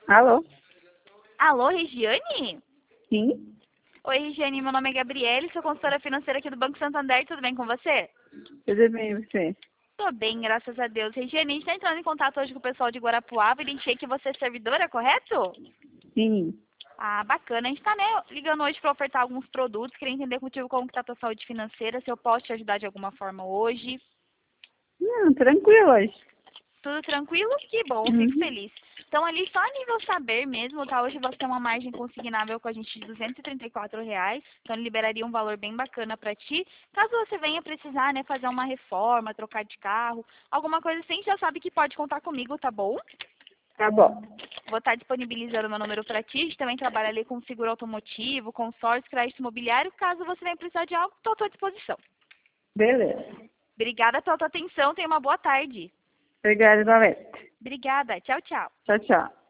Alô? Alô, Regiane? Sim? Oi, Regiane, meu nome é Gabriele, sou consultora financeira aqui do Banco Santander, tudo bem com você? Tudo bem, e você? Tô bem, graças a Deus. Regiane, a gente tá entrando em contato hoje com o pessoal de Guarapuava, identifiquei que você é servidora, correto? Sim. Ah, bacana. A gente tá, né, ligando hoje para ofertar alguns produtos, queria entender contigo como que tá a tua saúde financeira, se eu posso te ajudar de alguma forma hoje. Não, tranquilo hoje. Tudo tranquilo? Que bom, fico Uhum. feliz. Então, ali só a nível saber mesmo, tá? Hoje você tem uma margem consignável com a gente de R$ 234. Então, ele liberaria um valor bem bacana para ti. Caso você venha precisar, né, fazer uma reforma, trocar de carro, alguma coisa assim, já sabe que pode contar comigo, tá bom? Tá bom. Vou estar disponibilizando meu número para ti. A gente também trabalha ali com seguro automotivo, consórcio, crédito imobiliário. Caso você venha precisar de algo, estou à tua disposição. Beleza. Obrigada pela tua atenção. Tenha uma boa tarde. Obrigada, igualmente. Obrigada. Tchau, tchau. Tchau, tchau.